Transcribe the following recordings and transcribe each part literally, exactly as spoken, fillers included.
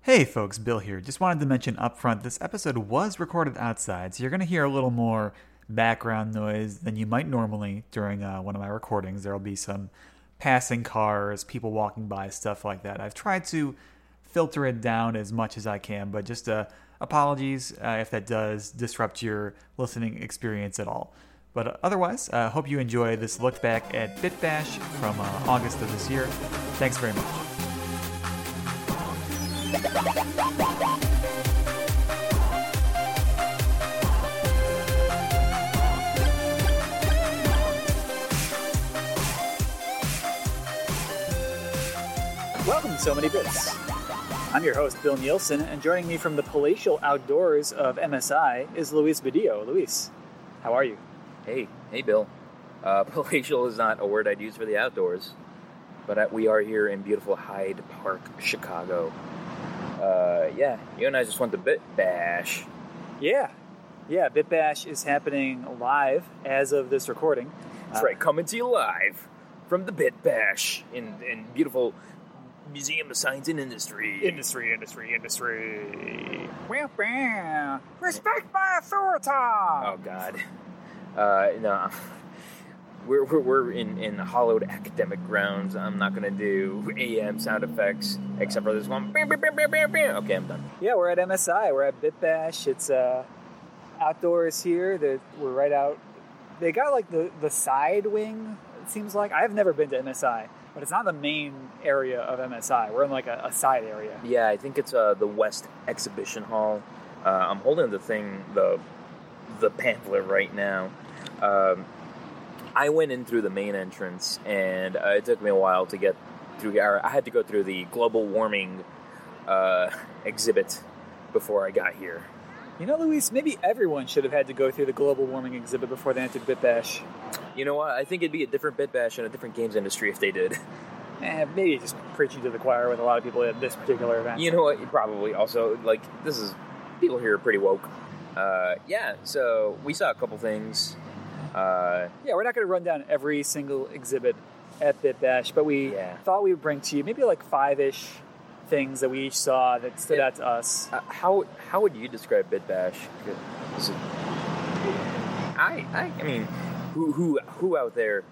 Hey folks, Bill here. Just wanted to mention up front, this episode was recorded outside, so you're going to hear a little more background noise than you might normally during uh, one of my recordings. There will be some passing cars, people walking by, stuff like that. I've tried to filter it down as much as I can, but just uh, apologies uh, if that does disrupt your listening experience at all. But uh, otherwise, I uh, hope you enjoy this look back at BitBash from uh, August of this year. Thanks very much. Welcome to So Many Bits. I'm your host, Bill Nielsen, and joining me from the palatial outdoors of M S I is Luis Badillo. Luis, how are you? Hey, hey, Bill. Uh, palatial is not a word I'd use for the outdoors, but uh, we are here in beautiful Hyde Park, Chicago. Uh, yeah, you and I just went to BitBash. Yeah, yeah, BitBash is happening live as of this recording. That's uh, right, coming to you live from the BitBash in, in beautiful Museum of Science and Industry. Industry, industry, industry. Respect my authority! Oh, God. Uh, no. We're, we're, we're in, in hollowed academic grounds. I'm not going to do A M sound effects, except for this one. Okay, I'm done. Yeah, we're at M S I. We're at BitBash. It's uh, outdoors here. They're, we're right out. They got, like, the, the side wing, it seems like. I've never been to M S I, but it's not the main area of M S I. We're in, like, a, a side area. Yeah, I think it's uh, the West Exhibition Hall. Uh, I'm holding the thing, the, the pamphlet right now. Um... I went in through the main entrance, and uh, it took me a while to get through. I had to go through the global warming uh, exhibit before I got here. You know, Luis, maybe everyone should have had to go through the global warming exhibit before they entered BitBash. You know what? I think it'd be a different BitBash and a different games industry if they did. Eh, maybe just preaching to the choir with a lot of people at this particular event. You know what? Probably. Also, like, this is... People here are pretty woke. Uh, yeah, so we saw a couple things... Uh, yeah, we're not going to run down every single exhibit at BitBash, but we yeah. thought we would bring to you maybe like five-ish things that we each saw that stood yeah. out to us. Uh, how how would you describe BitBash? Is it, I, I I mean, who who who out there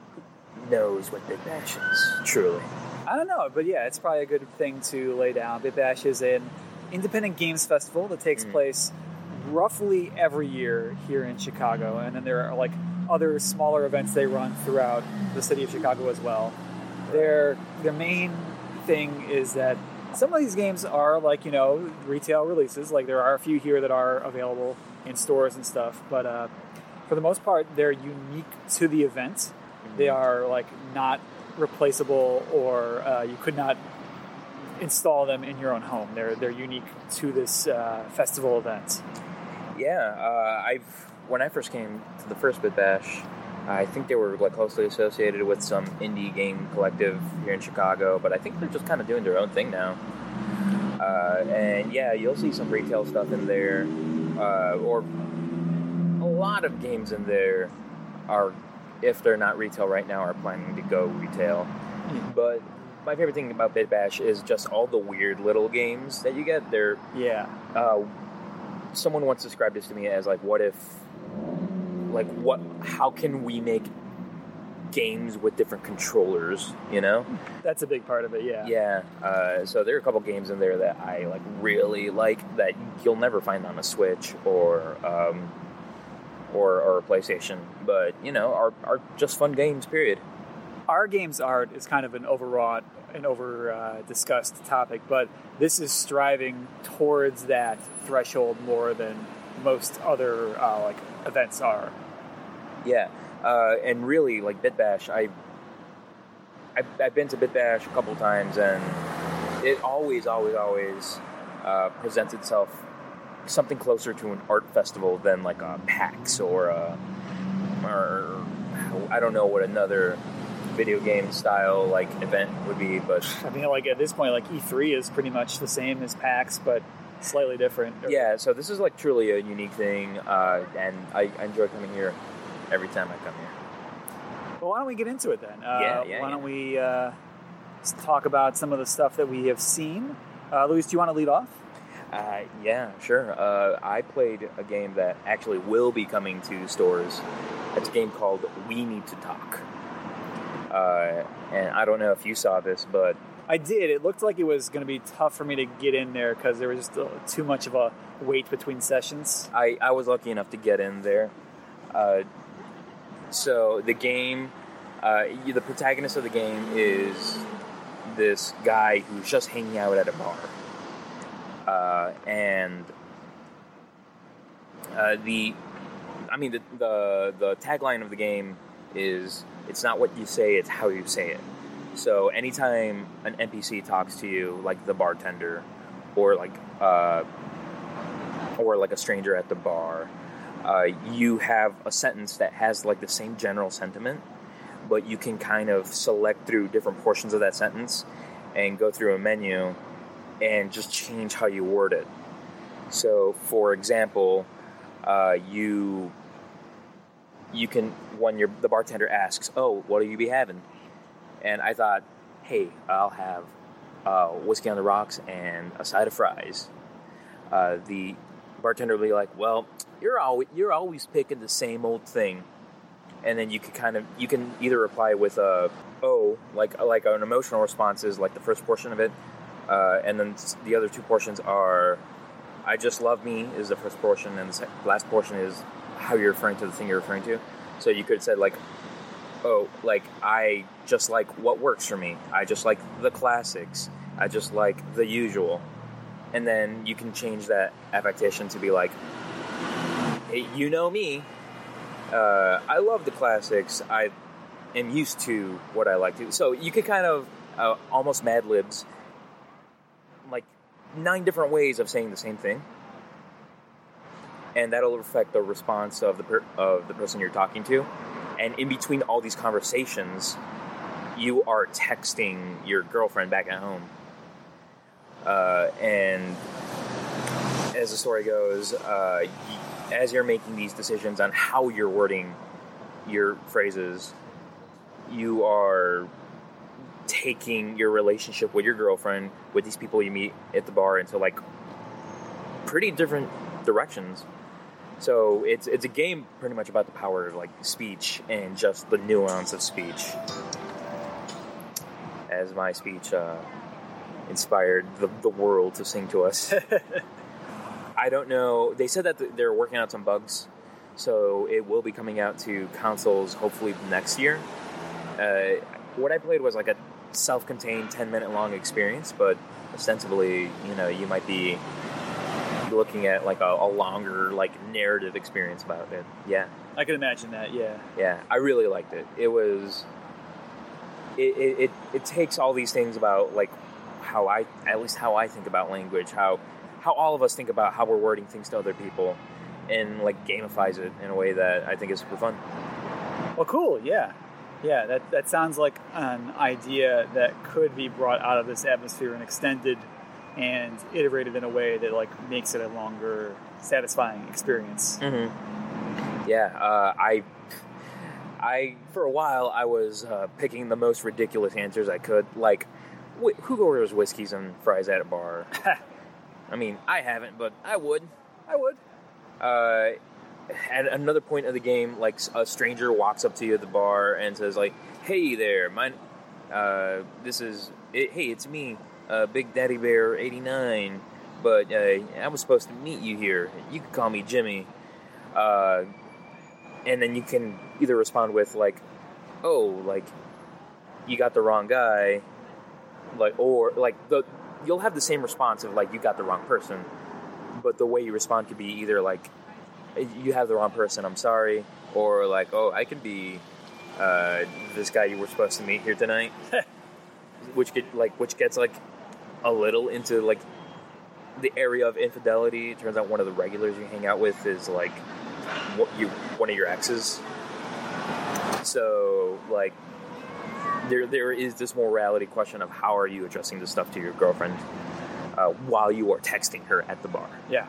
knows what BitBash is truly? I don't know, but yeah, it's probably a good thing to lay down. BitBash is an independent games festival that takes mm. place roughly every year here in Chicago, and then there are like other smaller events they run throughout the city of Chicago as well. Their their main thing is that some of these games are like, you know, retail releases. Like there are a few here that are available in stores and stuff, but uh, for the most part, they're unique to the event. They are like not replaceable, or uh, you could not install them in your own home. They're they're unique to this uh, festival event. Yeah, uh, I've when I first came to the first BitBash, I think they were like closely associated with some indie game collective here in Chicago, but I think they're just kind of doing their own thing now. Uh, and yeah, you'll see some retail stuff in there, uh, or a lot of games in there are, if they're not retail right now, are planning to go retail. Mm. But my favorite thing about BitBash is just all the weird little games that you get there. Yeah. Uh, Someone once described this to me as like, what if, like, what, how can we make games with different controllers, you know? That's a big part of it, yeah. Yeah, uh, so there are a couple games in there that I, like, really like that you'll never find on a Switch or, um, or, or a PlayStation, but, you know, are, are just fun games, period. Our game's art is kind of an overwrought and over-discussed uh, topic, but this is striving towards that threshold more than most other uh, like events are. Yeah, uh, and really, like BitBash, I, I've, I've been to BitBash a couple times, and it always, always, always uh, presents itself something closer to an art festival than like a PAX or a, or I don't know what another video game style like event would be, but I mean, like at this point, like E three is pretty much the same as PAX, but slightly different. Yeah, so this is like truly a unique thing, uh, and I, I enjoy coming here every time I come here. Well, why don't we get into it then? Uh, yeah, yeah. Why yeah. don't we uh, talk about some of the stuff that we have seen Uh, Luis, do you want to lead off? Uh, yeah, sure. Uh, I played a game that actually will be coming to stores. It's a game called We Need to Talk. Uh, and I don't know if you saw this, but... I did. It looked like it was going to be tough for me to get in there because there was just uh, too much of a wait between sessions. I, I was lucky enough to get in there. Uh, so the game... Uh, the protagonist of the game is this guy who's just hanging out at a bar. Uh, and uh, the, I mean, the, the the tagline of the game is, it's not what you say, it's how you say it. So anytime an N P C talks to you, like the bartender, or like uh, or like a stranger at the bar, uh, you have a sentence that has like the same general sentiment, but you can kind of select through different portions of that sentence and go through a menu and just change how you word it. So, for example, uh, you you can, when you're, the bartender asks, "Oh, what will you be having?" And I thought, "Hey, I'll have uh, whiskey on the rocks and a side of fries." Uh, the bartender will be like, "Well, you're always you're always picking the same old thing," and then you can kind of you can either reply with a "oh," like like an emotional response is like the first portion of it. Uh, and then the other two portions are, "I just love me" is the first portion, and the last portion is how you're referring to the thing you're referring to. So you could have said like, "Oh, like I just like what works for me. I just like the classics. I just like the usual." And then you can change that affectation to be like, "Hey, you know me. Uh, I love the classics. I am used to what I like to." So you could kind of uh, almost Mad Libs like nine different ways of saying the same thing, and that'll affect the response of the per- of the person you're talking to. And in between all these conversations, you are texting your girlfriend back at home. Uh, and as the story goes, uh, y- as you're making these decisions on how you're wording your phrases, you are taking your relationship with your girlfriend, with these people you meet at the bar, into like pretty different directions. So it's it's a game pretty much about the power of like speech and just the nuance of speech. As my speech uh, inspired the, the world to sing to us. I don't know. They said that they're working out some bugs, so it will be coming out to consoles hopefully next year. Uh, what I played was like a self-contained ten minute long experience, but ostensibly, you know, you might be looking at like a, a longer like narrative experience about it. Yeah, I can imagine that. Yeah, yeah, I really liked it. It was it it, it, it takes all these things about like how I at least how I think about language, how how all of us think about how we're wording things to other people, and like gamifies it in a way that I think is super fun. Well, cool. Yeah. Yeah, that, that sounds like an idea that could be brought out of this atmosphere and extended and iterated in a way that like makes it a longer, satisfying experience. Mm-hmm. Yeah, uh, I, I for a while I was uh, picking the most ridiculous answers I could, like, wh- who orders whiskeys and fries at a bar? I mean, I haven't, but I would. I would. Uh... At another point of the game, like a stranger walks up to you at the bar and says, like, "Hey there, my, uh, this is, it, hey, it's me, uh, Big Daddy Bear eighty-nine, but uh, I was supposed to meet you here. You can call me Jimmy." Uh, and then you can either respond with like, "Oh, like, you got the wrong guy," like, or like the you'll have the same response of like you got the wrong person, but the way you respond could be either like, "You have the wrong person, I'm sorry," or like, "Oh, I could be uh, this guy you were supposed to meet here tonight," which get like which gets like a little into like the area of infidelity. It turns out one of the regulars you hang out with is like what you one of your exes. So like there there is this morality question of how are you addressing this stuff to your girlfriend uh, while you are texting her at the bar. Yeah.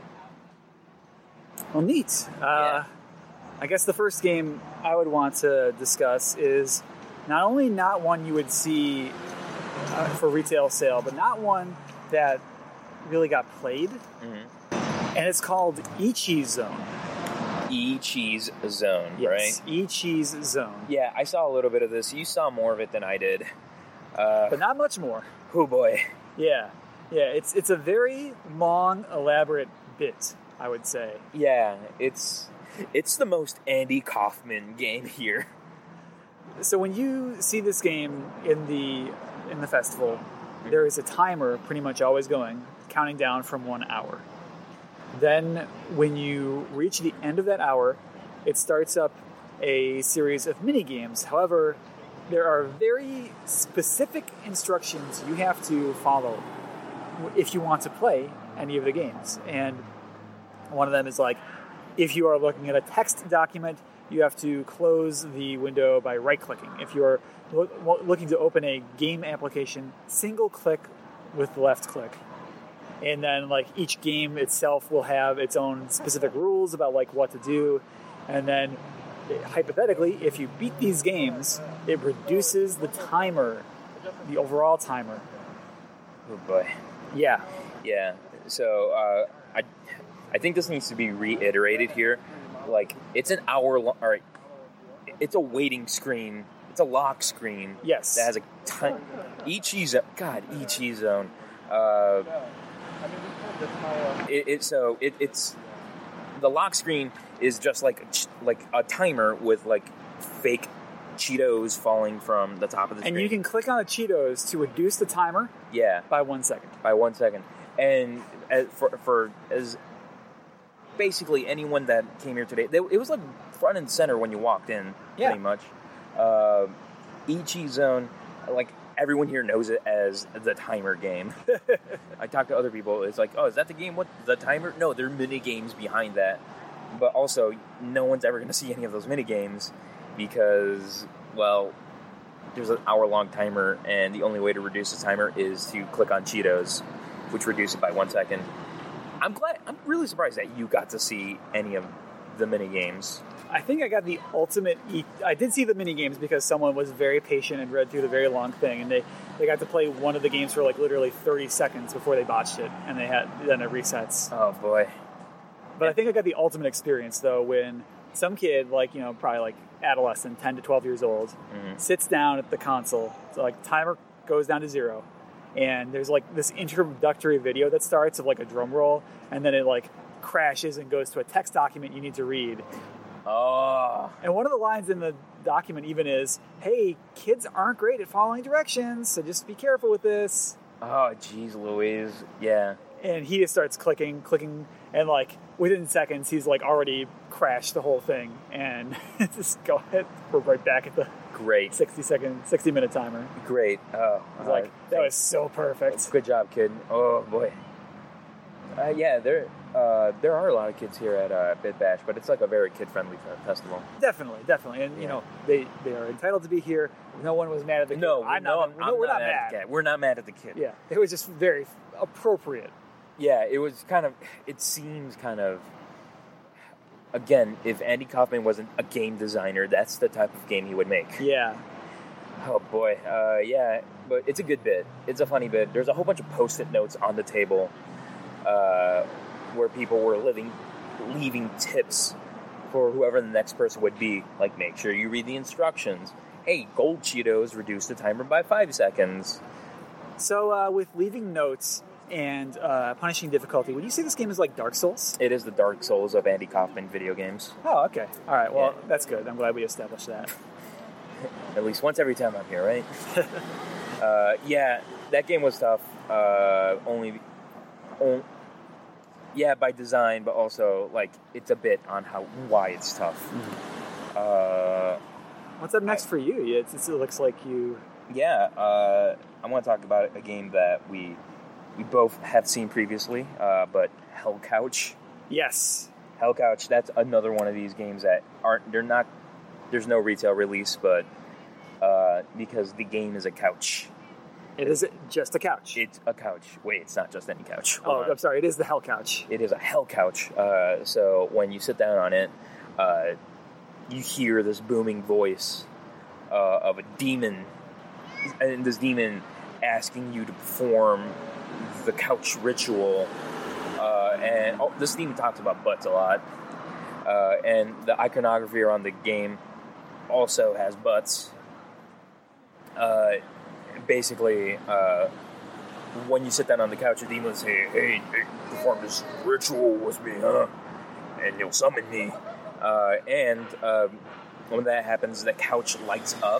Well, neat. Uh, yeah. I guess the first game I would want to discuss is not only not one you would see uh, for retail sale, but not one that really got played, Mm-hmm. and it's called Ichi Zone. E-Cheese Zone, Yes, right? Ichi's Zone. Yeah, I saw a little bit of this. You saw more of it than I did. Uh, But not much more. oh boy. Yeah. Yeah, it's it's a very long, elaborate bit, I would say. Yeah, it's it's the most Andy Kaufman game here. So when you see this game in the in the festival, there is a timer pretty much always going, counting down from one hour. Then when you reach the end of that hour, it starts up a series of mini games. However, there are very specific instructions you have to follow if you want to play any of the games. And one of them is like, if you are looking at a text document, you have to close the window by right-clicking. If you're lo- looking to open a game application, single click with the left click. And then like each game itself will have its own specific rules about like what to do. And then hypothetically, if you beat these games, it reduces the timer, the overall timer. Oh boy. Yeah. Yeah. So uh, I I think this needs to be reiterated here. Like it's an hour long. All right. It's a waiting screen. It's a lock screen. Yes. That has a ton. Ichi Zone. God, Ichi Zone. Uh, it, it so it, it's the lock screen is just like a, ch- like a timer with like fake Cheetos falling from the top of the screen. And you can click on the Cheetos to reduce the timer yeah by one second. by one second. And as for for as basically anyone that came here today, they, it was like front and center when you walked in, Yeah. pretty much. Uh, Ichi Zone, like everyone here knows it as the timer game. I talk to other people. It's like, oh, is that the game? What the timer? No, there are mini games behind that. But also, no one's ever going to see any of those mini games because, well, there's an hour-long timer, and the only way to reduce the timer is to click on Cheetos, which reduce it by one second. I'm glad. I'm really surprised that you got to see any of the mini games. I think I got the ultimate. E- I did see the mini games because someone was very patient and read through the very long thing, and they, they got to play one of the games for like literally thirty seconds before they botched it, and they had then it resets. Oh boy! But I think I got the ultimate experience though when some kid, like you know, probably like adolescent, ten to twelve years old, Mm-hmm. sits down at the console. So like timer goes down to zero, and there's like this introductory video that starts of like a drum roll, and then it like crashes and goes to a text document you need to read. Oh, And one of the lines in the document even is, hey, kids aren't great at following directions, so just be careful with this. oh, jeez, Louise. Yeah. And he just starts clicking, clicking, and like within seconds, he's like already crashed the whole thing. And just go ahead, we're right back at the Great. sixty second, sixty minute timer. Great. Oh, I was like, that was so perfect. good job, kid. Oh boy. Uh, yeah, there uh, there are a lot of kids here at uh, Bit Bash, but it's like a very kid-friendly festival. Definitely, definitely. And, you Yeah. know, they, they are entitled to be here. No one was mad at the kid. No, I'm no, not, I'm, no, we're not, at mad. the kid. We're not mad at the kid. Yeah, it was just very appropriate. Yeah, it was kind of. It seems kind of. Again, if Andy Kaufman wasn't a game designer, that's the type of game he would make. Yeah. Oh boy, uh, yeah, but it's a good bit. It's a funny bit. There's a whole bunch of post-it notes on the table, uh, where people were living, leaving tips for whoever the next person would be. Like, make sure you read the instructions. Hey, gold Cheetos reduce the timer by five seconds. So, uh, with leaving notes and uh, punishing difficulty, would you say this game is like Dark Souls? It is the Dark Souls of Andy Kaufman video games. Oh, okay. All right. Well, Yeah. that's good. I'm glad we established that. At least once every time I'm here, right? uh, yeah, that game was tough. Uh, only, on, yeah, by design, but also like it's a bit on how why it's tough. Uh, What's up next for you? Yeah, It's, it looks like you. yeah, uh, I want to talk about a game that we we both have seen previously, uh, but Hell Couch. Yes. Hell Couch. That's another one of these games that aren't. They're not. There's no retail release, but uh, because the game is a couch. It is just a couch. It's a couch. Wait, it's not just any couch. oh, Hold on. I'm sorry. It is the Hell Couch. It is a hell couch. Uh, so when you sit down on it, uh, you hear this booming voice uh, of a demon, and this demon asking you to perform the couch ritual. Uh, and oh, this theme talks about butts a lot. Uh, and the iconography around the game also has butts. Uh, basically, uh, when you sit down on the couch, the demons say, hey, hey, perform this ritual with me, huh? And you'll summon me. Uh, and um, when that happens, the couch lights up.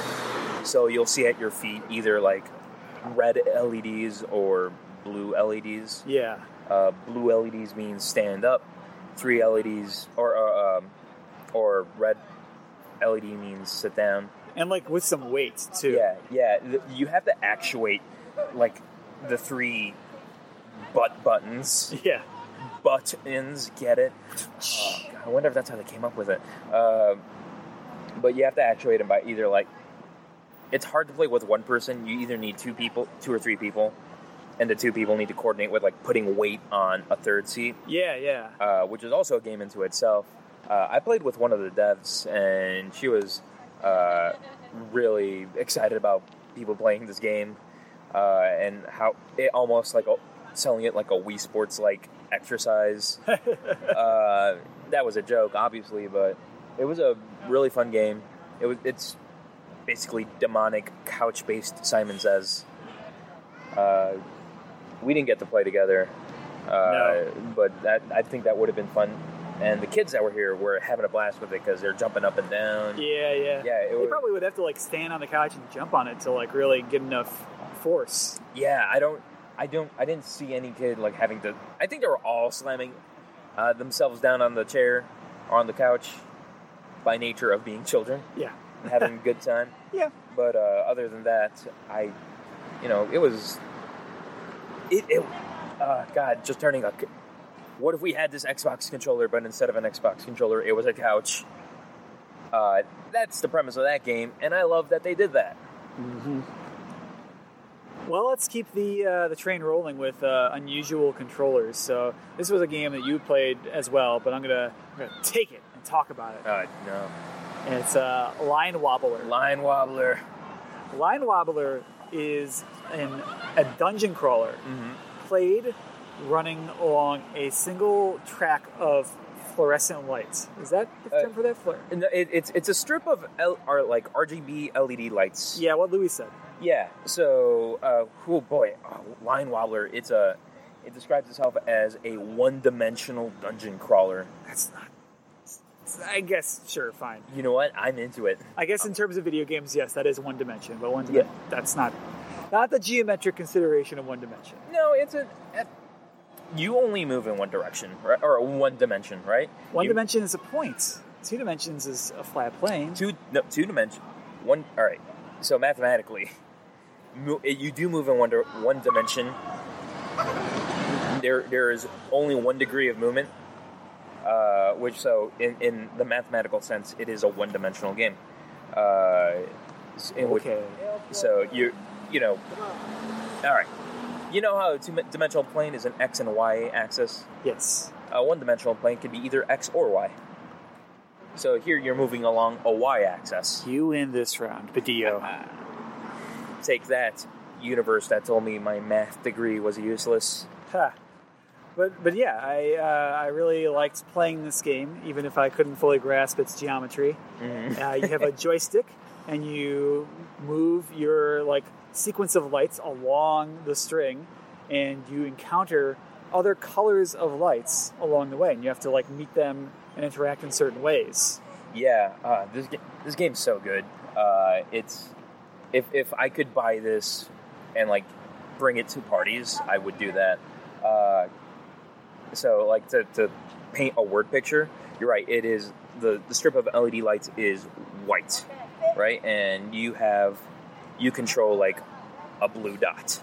So you'll see at your feet either like red L E Ds or blue L E Ds. Yeah. Uh, blue L E Ds means stand up. Three L E Ds or uh, um, or red L E D means sit down. And like with some weight too. Yeah, yeah. You have to actuate like the three butt buttons. Yeah. Buttons, get it? Oh, God, I wonder if that's how they came up with it. Uh, but you have to actuate them by either like. It's hard to play with one person. You either need two people, two or three people, and the two people need to coordinate with like putting weight on a third seat. Yeah, yeah. Uh, which is also a game into itself. Uh, I played with one of the devs, and she was uh, really excited about people playing this game, uh, and how it almost like a, selling it like a Wii Sports like exercise. uh, that was a joke, obviously, but it was a really fun game. It was. It's basically demonic couch-based Simon Says. Uh, we didn't get to play together, uh, no. but that I think that would have been fun. And the kids that were here were having a blast with it because they're jumping up and down. Yeah, yeah. Yeah, it they was, probably would have to like stand on the couch and jump on it to like really get enough force. Yeah, I don't, I don't, I didn't see any kid like having to. I think they were all slamming uh, themselves down on the chair or on the couch by nature of being children. Yeah, and having a good time. Yeah, but uh, other than that, I, you know, it was, it, it uh, God, just turning a. What if we had this Xbox controller, but instead of an Xbox controller, it was a couch? Uh, that's the premise of that game, and I love that they did that. Mm-hmm. Well, let's keep the uh, the train rolling with uh, unusual controllers. So this was a game that you played as well, but I'm gonna, I'm gonna take it and talk about it. Uh, no. And it's uh, Line Wobbler. Line Wobbler. Line Wobbler is an, a dungeon crawler Mm-hmm. played running along a single track of fluorescent lights. Is that the term uh, for that? Flare? No, it, it's it's a strip of L, or like R G B L E D lights. Yeah, what Louis said. Yeah. So, uh, oh boy, oh, Line Wobbler. It's a. It describes itself as a one-dimensional dungeon crawler. That's not. I guess, sure, fine. You know what? I'm into it. I guess in terms of video games, yes, that is one dimension, but one dimension, yeah. That's not not the geometric consideration of one dimension. No, it's a. a You only move in one direction, right? Or one dimension, right? One you, dimension is a point. Two dimensions is a flat plane. Two, no, two dimension. One. All right. So mathematically, you do move in one one dimension. There, there is only one degree of movement, uh, which so in, in the mathematical sense, it is a one-dimensional game. Uh, in which, okay. So you, you know, all right. You know how a two-dimensional plane is an X and Y axis? Yes. A one-dimensional plane can be either X or Y. So here you're moving along a Y axis. You win this round, Badillo. Uh, take that, universe that told me my math degree was useless. Ha. But but yeah, I uh, I really liked playing this game, even if I couldn't fully grasp its geometry. Mm-hmm. uh, you have a joystick, and you move your like sequence of lights along the string, and you encounter other colors of lights along the way, and you have to like meet them and interact in certain ways. Yeah, uh, this ga- this game's so good. Uh, it's if if I could buy this and like bring it to parties, I would do that. Uh, so like to, to paint a word picture, you're right. It is the the strip of L E D lights is white, right? And you have you control like a blue dot,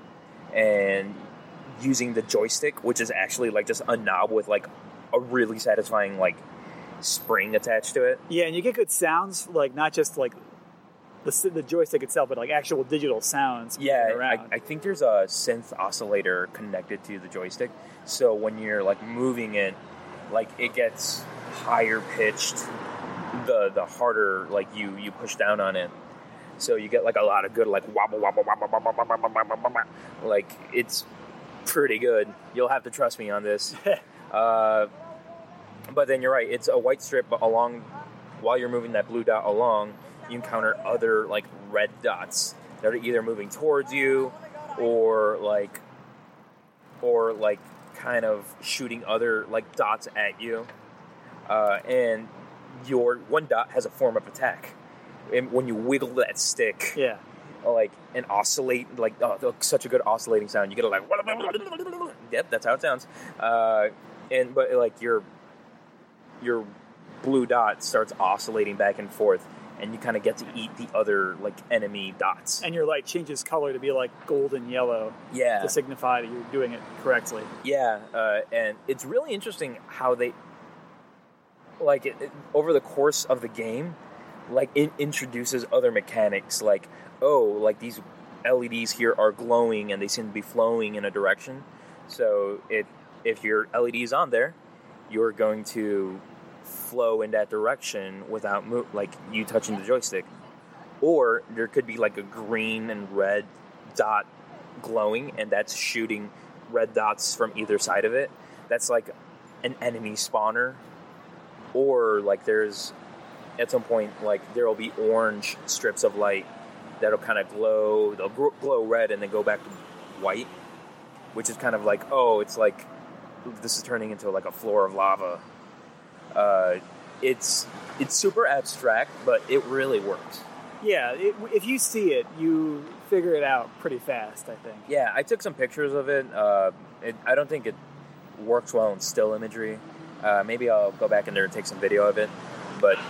and using the joystick, which is actually like just a knob with like a really satisfying like spring attached to it. Yeah, and you get good sounds, like not just like the, the joystick itself, but like actual digital sounds. Yeah, I, I think there's a synth oscillator connected to the joystick, so when you're like moving it, like it gets higher pitched the the harder like you you push down on it. So you get like a lot of good like wobble wobble wobble wobble wobble wobble wobble. Like it's pretty good. You'll have to trust me on this. uh, but then you're right. It's a white strip, but along while you're moving that blue dot along, you encounter other like red dots that are either moving towards you or like or like kind of shooting other like dots at you. Uh, and your one dot has a form of attack. And when you wiggle that stick, yeah, like and oscillate, like oh, such a good oscillating sound. You get a like, yep, that's how it sounds. Uh, and but like your your blue dot starts oscillating back and forth, and you kind of get to eat the other like enemy dots. And your light changes color to be like golden yellow, yeah, to signify that you're doing it correctly. Yeah, uh, and it's really interesting how they like it, it, over the course of the game. Like, it introduces other mechanics, like, oh, like, these L E Ds here are glowing, and they seem to be flowing in a direction, so it, if your L E D is on there, you're going to flow in that direction without, mo- like, you touching the joystick. Or, there could be, like, a green and red dot glowing, and that's shooting red dots from either side of it. That's, like, an enemy spawner. Or, like, there's... At some point, like, there will be orange strips of light that'll kind of glow. They'll glow red and then go back to white, which is kind of like, oh, it's like this is turning into like a floor of lava. Uh, it's it's super abstract, but it really works. Yeah, it, if you see it, you figure it out pretty fast, I think. Yeah, I took some pictures of it. Uh, it I don't think it works well in still imagery. Uh, maybe I'll go back in there and take some video of it, but...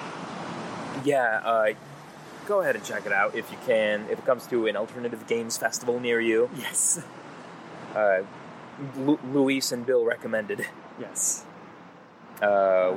Yeah, uh, go ahead and check it out if you can. If it comes to an alternative games festival near you. Yes. Uh, Lu- Luis and Bill recommended. Yes. Uh,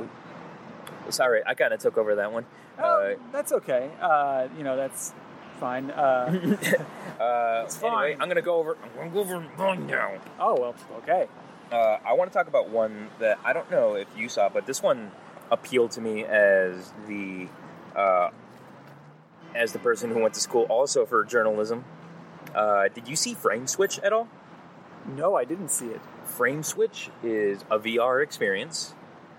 sorry, I kind of took over that one. Oh, uh, that's okay. Uh, you know, that's fine. Uh, uh, it's fine. Anyway, I'm going to go over... I'm going to go over mine now. Oh, well, okay. Uh, I want to talk about one that I don't know if you saw, but this one appealed to me as the... Uh, as the person who went to school also for journalism. Uh, did you see Frame Switch at all? No, I didn't see it. Frame Switch is a V R experience,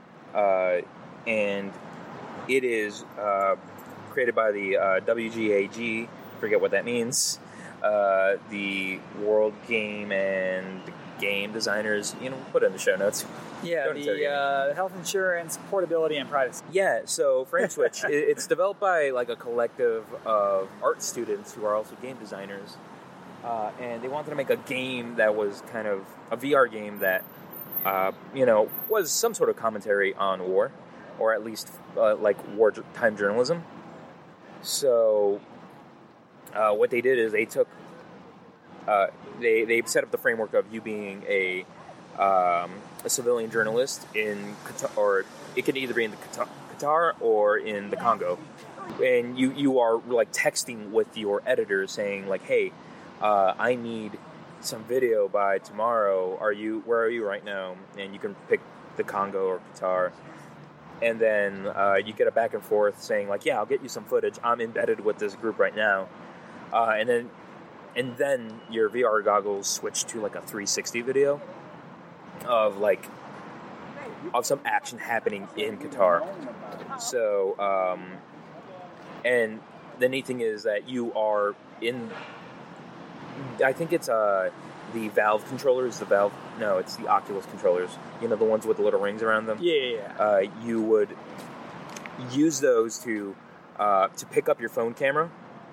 uh, and it is uh, created by the uh, W G A G, forget what that means, uh, the World Game and Game Designers, you know, put it in the show notes. Yeah, Don't the uh, health insurance, portability, and privacy. Yeah, so Frame Switch, it, it's developed by like a collective of art students who are also game designers, uh, and they wanted to make a game that was kind of a V R game that, uh, you know, was some sort of commentary on war, or at least uh, like wartime journalism. So, uh, what they did is they took, uh, they they set up the framework of you being a Um, a civilian journalist in Qatar, or it can either be in the Qatar, Qatar or in the Congo, and you you are like texting with your editor saying like, hey, uh, I need some video by tomorrow. Are you where are you right now? And you can pick the Congo or Qatar, and then uh, you get a back and forth saying like, yeah, I'll get you some footage. I'm embedded with this group right now, uh, and then and then your V R goggles switch to like a three sixty video of like of some action happening in Qatar. So um and the neat thing is that you are in I think it's uh the Valve controllers, the Valve no, it's the Oculus controllers. You know, the ones with the little rings around them? Yeah, yeah, yeah. Uh you would use those to uh to pick up your phone camera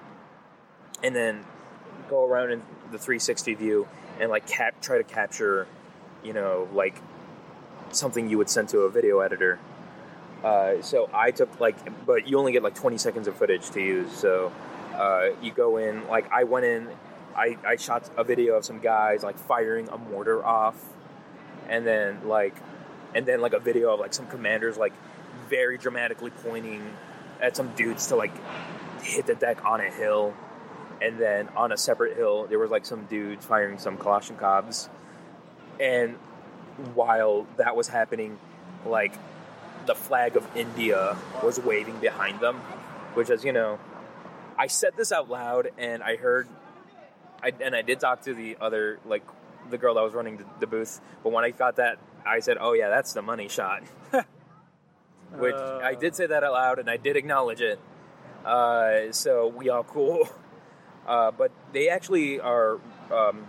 and then go around in the three sixty view and like cap try to capture, you know, like something you would send to a video editor. Uh, so I took like, but you only get like twenty seconds of footage to use. So uh, you go in, like I went in, I, I shot a video of some guys like firing a mortar off, and then like, and then like a video of like some commanders like very dramatically pointing at some dudes to like hit the deck on a hill, and then on a separate hill there was like some dudes firing some Kalashnikovs. And while that was happening, like, the flag of India was waving behind them, which is, you know, I said this out loud, and I heard, I, and I did talk to the other, like, the girl that was running the, the booth. But when I got that, I said, "Oh yeah, that's the money shot." Which Uh. I did say that out loud, and I did acknowledge it. Uh, so we are cool. Uh, but they actually are um,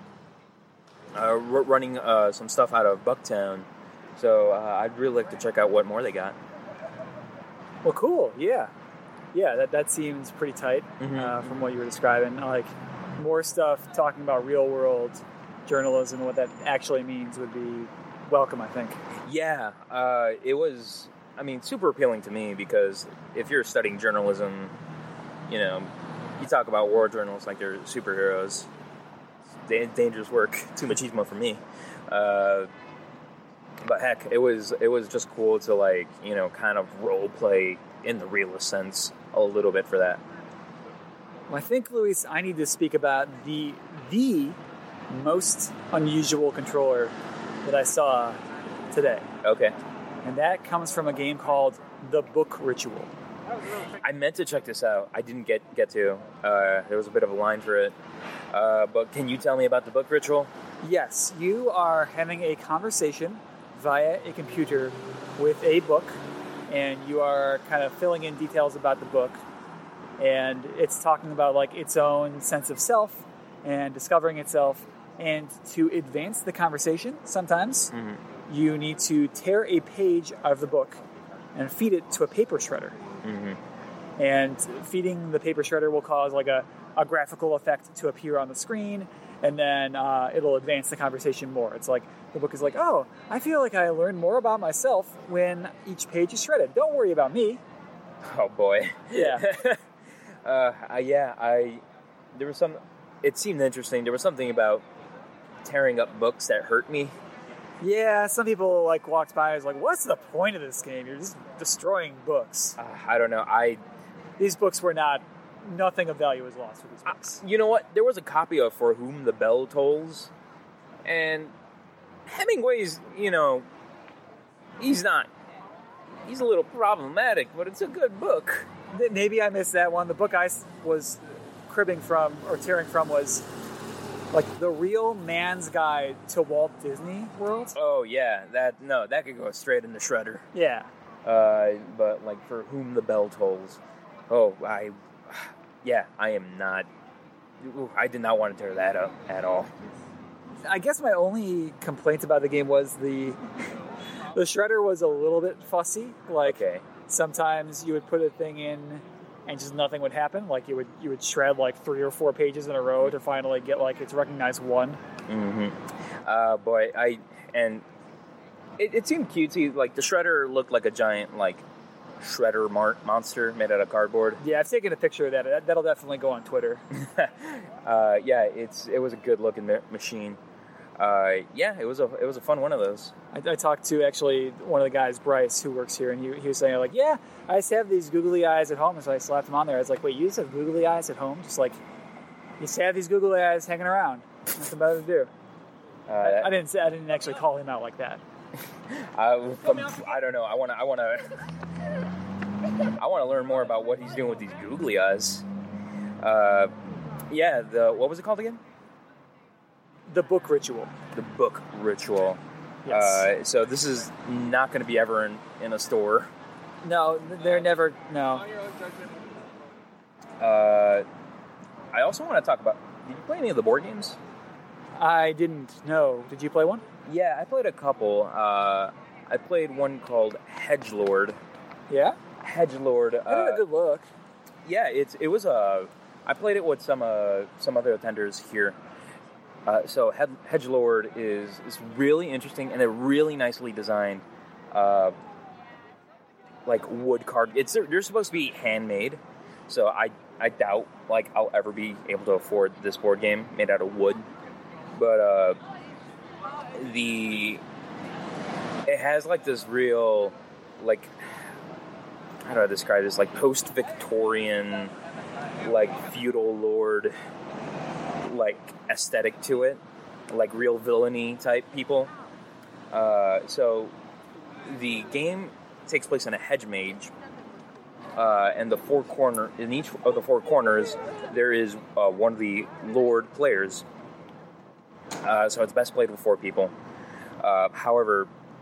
uh, r- running uh, some stuff out of Bucktown. So uh, I'd really like to check out what more they got. Well, cool. Yeah, yeah. That that seems pretty tight Mhm. uh, from what you were describing. Like more stuff talking about real world journalism and what that actually means would be welcome, I think. Yeah, uh, it was, I mean, super appealing to me because if you're studying journalism, you know, you talk about war journalists like they're superheroes. Da- dangerous work. Too machismo for me. Uh, but heck, it was it was just cool to, like, you know, kind of role play in the realist sense a little bit for that. Well, I think, Luis, I need to speak about the the most unusual controller that I saw today. Okay. And that comes from a game called The Book Ritual. I meant to check this out. I didn't get get to. Uh, there was a bit of a line for it. Uh, but can you tell me about the book ritual? Yes, you are having a conversation via a computer with a book, and you are kind of filling in details about the book, and it's talking about like its own sense of self and discovering itself. And to advance the conversation, sometimes Mm-hmm. you need to tear a page out of the book and feed it to a paper shredder. Mm-hmm. And feeding the paper shredder will cause like a, a graphical effect to appear on the screen, and then uh, it'll advance the conversation more. It's like the book is like, oh, I feel like I learned more about myself when each page is shredded. Don't worry about me. Oh boy. Yeah. uh, I, yeah, I. There was some. It seemed interesting. There was something about tearing up books that hurt me. Yeah, some people like walked by and was like, what's the point of this game? You're just destroying books. Uh, I don't know. I. These books were not, nothing of value was lost for these books. You know what? There was a copy of For Whom the Bell Tolls, and Hemingway's. You know, he's not. He's a little problematic, but it's a good book. Maybe I missed that one. The book I was cribbing from or tearing from was like The Real Man's Guide to Walt Disney World. Oh yeah, that no, that could go straight in the shredder. Yeah. Uh, but like For Whom the Bell Tolls. Oh, I, yeah, I am not. Ooh, I did not want to tear that up at all. I guess my only complaint about the game was the the shredder was a little bit fussy. Like Okay. sometimes you would put a thing in and just nothing would happen. Like you would you would shred like three or four pages in a row to finally get like its recognized one. Mm-hmm. Uh, boy, I and it, it seemed cutesy. Like the shredder looked like a giant like shredder mar- monster made out of cardboard. Yeah, I've taken a picture of that. that that'll definitely go on Twitter. uh, yeah, it's it was a good looking ma- machine. Uh, yeah, it was a it was a fun one of those. I, I talked to actually one of the guys, Bryce, who works here, and he, he was saying like, yeah, I just have these googly eyes at home, and so I slapped them on there. I was like, wait, you just have googly eyes at home? Just like you just have these googly eyes hanging around. Nothing better to do. Uh, I, I didn't say I didn't actually call him out like that. I, I don't know. I want to. I want to. I want to learn more about what he's doing with these googly eyes. Uh, yeah. The what was it called again? The Book Ritual. The Book Ritual. Yes. Uh, so this is not going to be ever in, in a store. No, they're never. No. Uh, I also want to talk about. Did you play any of the board games? I didn't know. Did you play one? Yeah, I played a couple. Uh, I played one called Hedgelord. Yeah. Hedgelord. I had Uh, a good look. yeah, it's it was a. I played it with some uh, some other attenders here. Uh, so Hed- Hedgelord is is really interesting and they're really nicely designed. Uh, like wood card. It's they're supposed to be handmade, so I I doubt like I'll ever be able to afford this board game made out of wood. But uh, the it has like this real like how do I describe this like post-Victorian like feudal lord like aesthetic to it, like real villainy type people. Uh, so the game takes place in a hedge mage, uh, and the four corner in each of the four corners there is uh, one of the lord players. Uh, so it's best played with four people. Uh, however,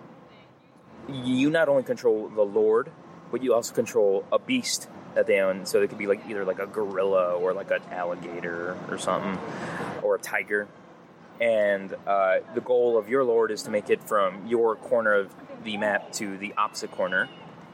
you not only control the Lord, but you also control a beast that they own. So it could be like either like a gorilla or like an alligator or something, or a tiger. And uh, the goal of your Lord is to make it from your corner of the map to the opposite corner.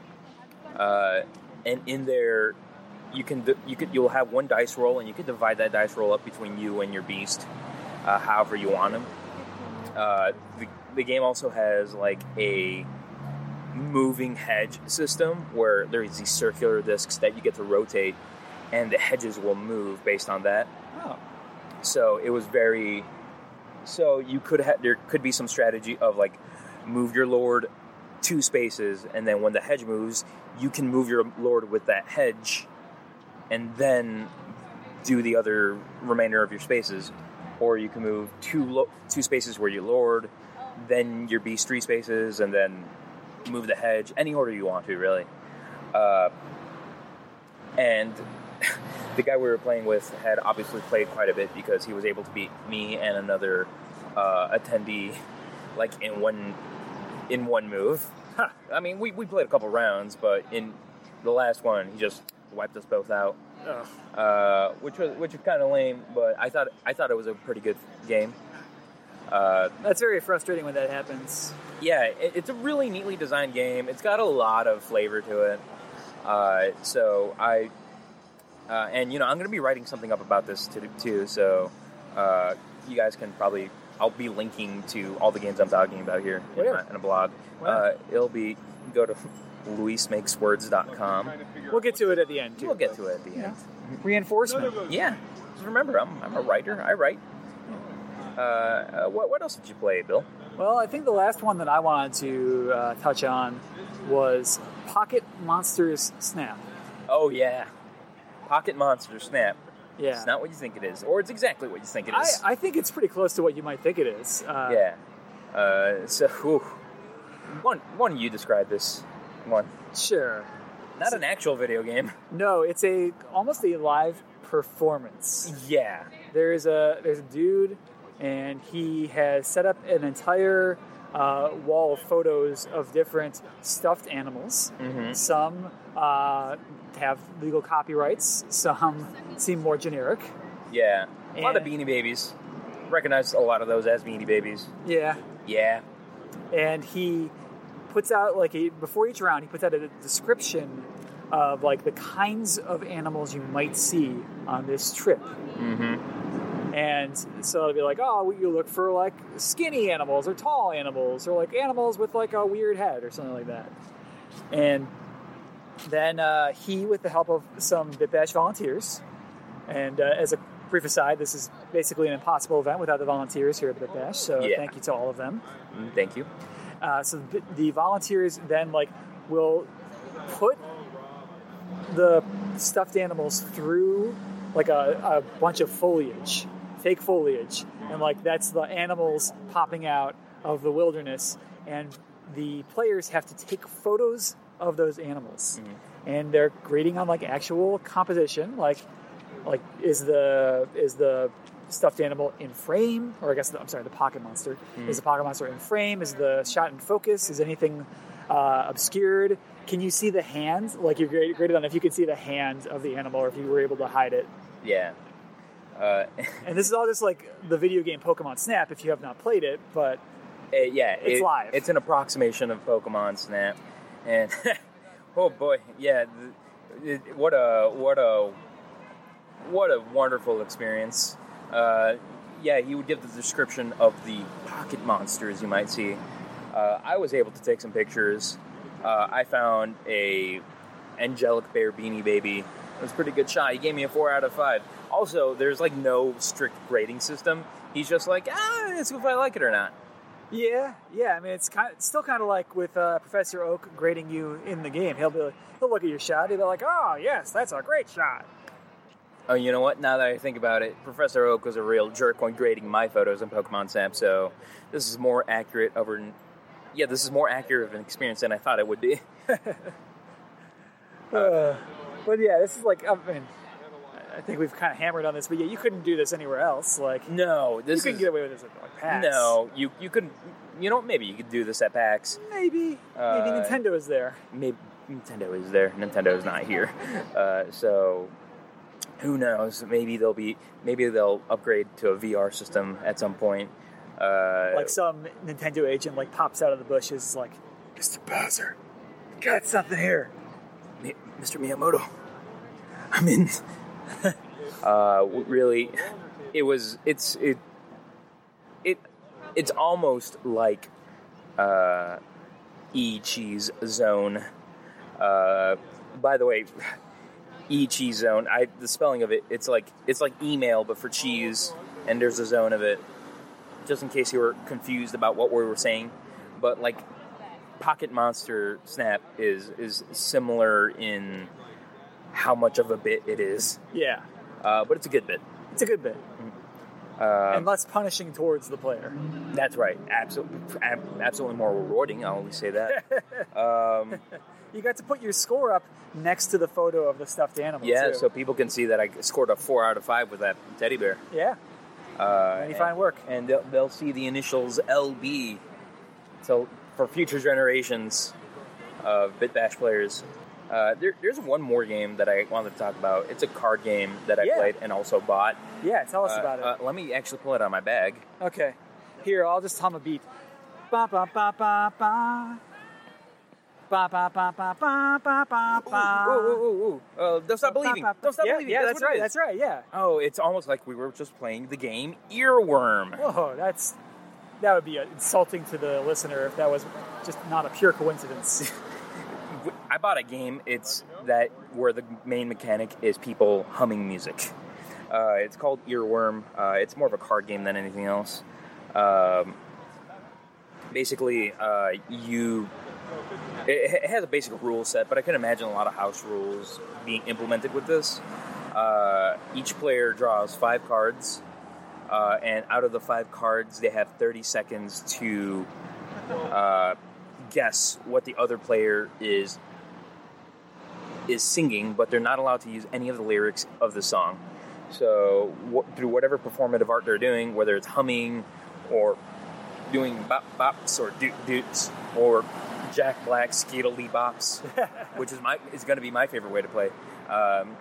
Uh, and in there, you can you could you'll have one dice roll, and you can divide that dice roll up between you and your beast, uh, however you want them. Uh, the, the game also has like a moving hedge system where there's these circular discs that you get to rotate, and the hedges will move based on that. Oh. So it was very. So you could have there could be some strategy of like move your Lord two spaces, and then when the hedge moves, you can move your Lord with that hedge, and then do the other remainder of your spaces. Or you can move two lo- two spaces where you Lord, then your beast three spaces, and then move the hedge any order you want to, really. Uh, and the guy we were playing with had obviously played quite a bit because he was able to beat me and another uh, attendee like in one in one move. Huh. I mean, we, we played a couple rounds, but in the last one, he just wiped us both out, uh, which was which was kind of lame. But I thought I thought it was a pretty good game. Uh, That's very frustrating when that happens. Yeah, it, it's a really neatly designed game. It's got a lot of flavor to it. Uh, so I, uh, and you know, I'm going to be writing something up about this too. too so uh, you guys can probably, I'll be linking to all the games I'm talking about here in, my, in a blog. Uh, it'll be, go to luis makes words dot com. We'll get to it at the end, too. We'll get to it at the end. Yeah. Reinforcement. Yeah. Just remember, I'm, I'm a writer. I write. Uh, uh, what, what else did you play, Bill? Well, I think the last one that I wanted to uh, touch on was Pocket Monsters Snap. Oh, yeah. Pocket Monsters Snap. Yeah. It's not what you think it is. Or it's exactly what you think it is. I, I think it's pretty close to what you might think it is. Uh, yeah. Uh, so, whew. Why don't you describe this one? Sure. Not so, an actual video game. No, it's a almost a live performance. Yeah. There's a there's a dude, and he has set up an entire uh, wall of photos of different stuffed animals. Mm-hmm. Some uh, have legal copyrights. Some seem more generic. Yeah. A and, lot of Beanie Babies. Recognize a lot of those as Beanie Babies. Yeah. Yeah. And he puts out, like, a, before each round, he puts out a description of, like, the kinds of animals you might see on this trip. Mm-hmm. And so it'll be like, oh, you look for, like, skinny animals or tall animals or, like, animals with, like, a weird head or something like that. And then uh, he, with the help of some BitBash volunteers, and uh, as a brief aside, this is basically an impossible event without the volunteers here at BitBash, so yeah. Thank you to all of them. Thank you. Uh, so the, the volunteers then, like, will put the stuffed animals through, like, a, a bunch of foliage, fake foliage, and, like, that's the animals popping out of the wilderness, and the players have to take photos of those animals, mm-hmm. and they're grading on, like, actual composition, like, like is the is the stuffed animal in frame, or I guess the, I'm sorry, the pocket monster. Mm. Is the pocket monster in frame? Is the shot in focus? Is anything uh, obscured? Can you see the hand? Like, you're graded on if you can see the hand of the animal, or if you were able to hide it. Yeah. Uh, and this is all just like the video game Pokemon Snap if you have not played it, but it, yeah, it's it, live. It's an approximation of Pokemon Snap, and oh boy, yeah, it, what a what a what a wonderful experience. Uh, yeah, he would give the description of the pocket monsters you might see. Uh, I was able to take some pictures. Uh, I found a angelic bear Beanie Baby. It was a pretty good shot. He gave me a four out of five. Also, there's like no strict grading system. He's just like, ah, it's if I like it or not. Yeah, yeah. I mean, it's kind of, it's still kind of like with uh, Professor Oak grading you in the game. He'll be like, he'll look at your shot. He'll be like, oh yes, that's a great shot. Oh, you know what? Now that I think about it, Professor Oak was a real jerk when grading my photos in Pokemon Snap, so this is more accurate of an... Yeah, this is more accurate of an experience than I thought it would be. uh, but yeah, this is like, I mean, I think we've kind of hammered on this, but yeah, you couldn't do this anywhere else. Like, No, you this couldn't is get away with this at like PAX. no. You you could you know maybe you could do this at PAX. maybe Uh, maybe Nintendo is there. Maybe Nintendo is there. Nintendo is not here. Uh, so who knows? Maybe they'll be maybe they'll upgrade to a V R system at some point. Uh, Like some Nintendo agent like pops out of the bushes, like, Mister Bowser, got something here. Mi- Mister Miyamoto, I'm in. uh, really, it was. It's it. It. It's almost like uh, E-Cheese Zone. Uh, by the way, E-Cheese Zone. I the spelling of it. It's like it's like email, but for cheese, and there's a zone of it. Just in case you were confused about what we were saying, but like Pocket Monster Snap is is similar in how much of a bit it is, Yeah, uh, but it's a good bit. it's a good bit. Uh, And less punishing towards the player. that's right, absolutely, absolutely more rewarding. I'll always say that. um, You got to put your score up next to the photo of the stuffed animal, yeah, too. so people can see that I scored a four out of five with that teddy bear. Yeah, Uh, any fine work. and they'll, they'll see the initials L B. So for future generations of Bit Bash players, uh, there, there's one more game that I wanted to talk about. It's a card game that I Yeah. played and also bought. Yeah, tell us Uh, about it. uh, let me actually pull it out of my bag. Okay. Here, I'll just hum a beat. Ba ba ba ba ba. Ba ba ba ba ba ba ba ba. Ooh, ooh, ooh, ooh. Uh, don't stop believing. Ba, ba, ba. Don't stop yeah, believing. Yeah, That's that's what it right. is. That's right. Yeah. Oh, it's almost like we were just playing the game Earworm. Whoa, that's that would be uh, insulting to the listener if that was just not a pure coincidence. I bought a game. It's that where the main mechanic is people humming music. Uh, it's called Earworm. Uh, it's more of a card game than anything else. Um, basically, uh, you it, it has a basic rule set, but I can imagine a lot of house rules being implemented with this. Uh, each player draws five cards, uh, and out of the five cards, they have thirty seconds to uh, guess what the other player is is singing, but they're not allowed to use any of the lyrics of the song. So wh- through whatever performative art they're doing, whether it's humming or doing bop bops or doot doots or Jack Black skeetily bops, which is my is going to be my favorite way to play. Um,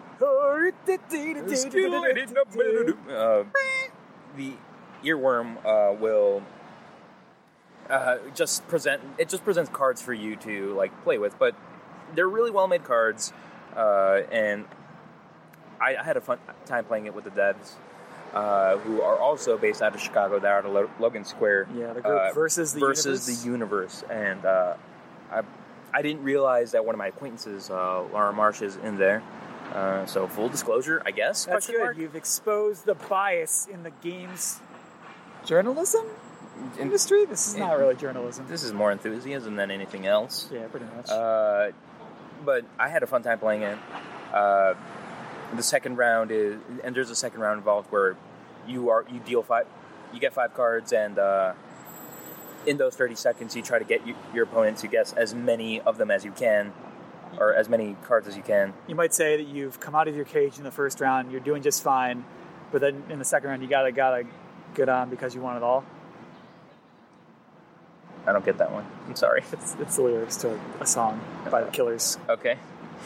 uh, the earworm uh, will uh, just present it just presents cards for you to like play with, but they're really well made cards, uh, and I, I had a fun time playing it with the devs, uh, who are also based out of Chicago. They're out of Lo- Logan Square. Yeah, the group uh, versus the versus universe. the universe, and uh, I I didn't realize that one of my acquaintances, uh, Laura Marsh, is in there. Uh, so full disclosure, I guess. That's question good. mark? You've exposed the bias in the games journalism industry. This is not really journalism. This is more enthusiasm than anything else. Yeah, pretty much. Uh, but I had a fun time playing it. Uh, the second round is, and there's a second round involved where you are you deal five, you get five cards, and uh, in those thirty seconds, you try to get you, your opponent to guess as many of them as you can, or as many cards as you can. You might say that you've come out of your cage in the first round, you're doing just fine, but then in the second round, you gotta gotta get on because you want it all. I don't get that one. I'm sorry. It's, it's the lyrics to a song by the Killers. Okay.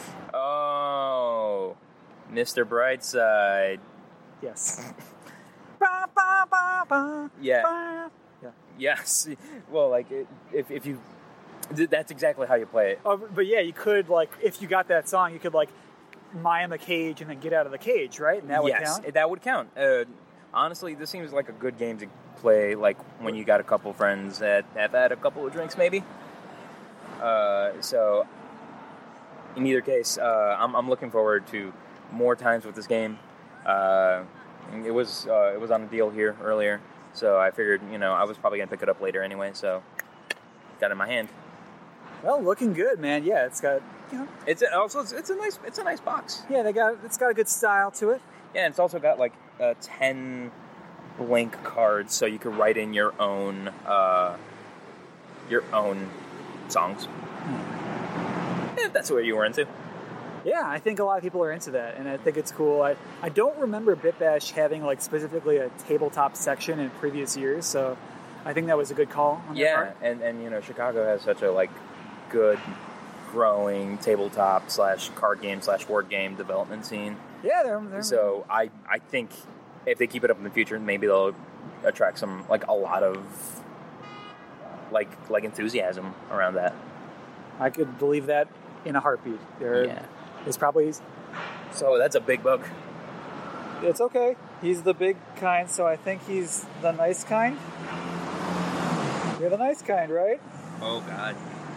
Oh, Mister Brightside. Yes. Ba, ba, ba, ba, Yeah. ba. Yeah. Yes. Well, like it, if if you, th- that's exactly how you play it. Oh, but yeah, you could like if you got that song, you could like mime a cage and then get out of the cage, right? And that would yes, count. that would count. Uh, honestly, this seems like a good game to play, like when you got a couple friends that have had a couple of drinks, maybe. Uh, so, in either case, uh, I'm, I'm looking forward to more times with this game. Uh, it was uh, it was on a deal here earlier, so I figured, you know, I was probably gonna pick it up later anyway. So, got it in my hand. Well, looking good, man. Yeah, it's got you know. It's a, also it's, it's a nice it's a nice box. Yeah, they got it's got a good style to it. Yeah, and it's also got like uh, ten blank cards, so you could write in your own uh, your own songs. Hmm. If that's what you were into. Yeah, I think a lot of people are into that, and I think it's cool. I, I don't remember BitBash having like specifically a tabletop section in previous years, so I think that was a good call on their Yeah, part. and, and you know, Chicago has such a like good, growing tabletop slash card game slash board game development scene. Yeah, they're, they're So I I think if they keep it up in the future, maybe they'll attract some like a lot of like like enthusiasm around that. I could believe that in a heartbeat. There, Yeah. It's probably So that's a big book. it's okay. He's the big kind, so I think he's the nice kind. You're the nice kind, right? Oh God.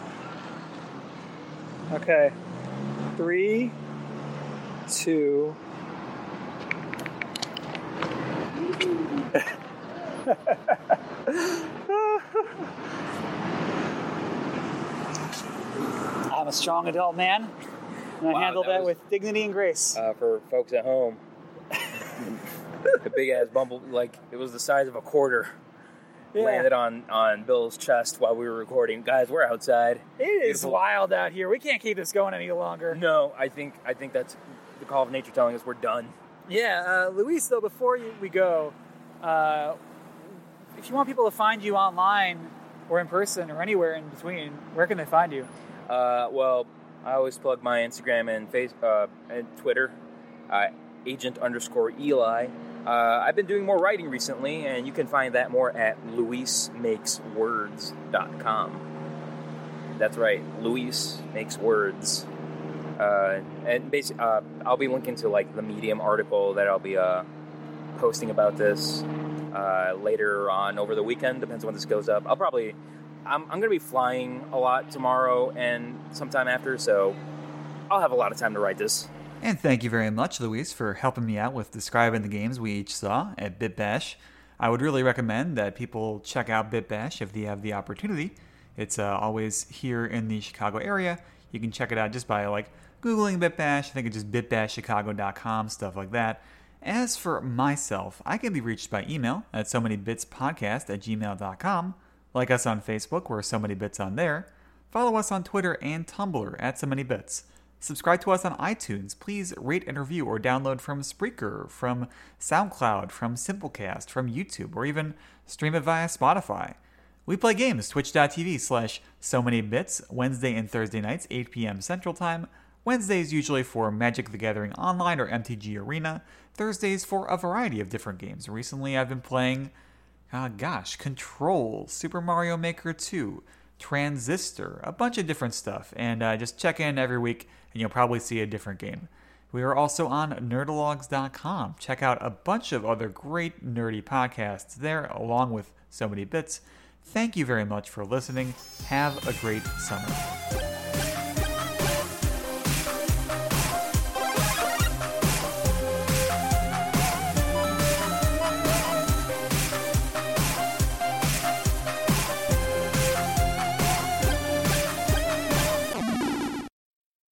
Okay. Three, two. I'm a strong adult man, and I Wow, handle that that, was- with dignity and grace. Uh, for folks at home, the big ass bumble, like it was the size of a quarter, Yeah. landed on on Bill's chest while we were recording. Guys, we're outside. It is Beautiful. wild out here. We can't keep this going any longer. No, I think I think that's the call of nature telling us we're done. Yeah, uh, Luis, though, before you, we go, uh, if you want people to find you online or in person or anywhere in between, where can they find you? Uh, well, I always plug my Instagram and face uh, and Twitter, uh, agent underscore Eli. Uh, I've been doing more writing recently, and you can find that more at luis makes words dot com. That's right, Luis Makes Words. Uh, and basically, uh, I'll be linking to like the Medium article that I'll be uh, posting about this uh, later on over the weekend. Depends when this goes up. I'll probably, I'm, I'm going to be flying a lot tomorrow and sometime after, so I'll have a lot of time to write this. And thank you very much, Luis, for helping me out with describing the games we each saw at BitBash. I would really recommend that people check out BitBash if they have the opportunity. It's uh, always here in the Chicago area. You can check it out just by like Googling BitBash. I think it's just bit bash chicago dot com, stuff like that. As for myself, I can be reached by email at so many bits podcast at gmail dot com. Like us on Facebook, we're So Many Bits on there. Follow us on Twitter and Tumblr at So Many Bits. Subscribe to us on iTunes. Please rate and review or download from Spreaker, from SoundCloud, from Simplecast, from YouTube, or even stream it via Spotify. We play games, twitch.tv slash so many bits, Wednesday and Thursday nights, eight p.m. Central Time. Wednesdays usually for Magic the Gathering Online or M T G Arena. Thursdays for a variety of different games. Recently I've been playing, uh, gosh, Control, Super Mario Maker two, Transistor, a bunch of different stuff. And uh, just check in every week and you'll probably see a different game. We are also on nerdalogs dot com. Check out a bunch of other great nerdy podcasts there, along with So Many Bits. Thank you very much for listening. Have a great summer.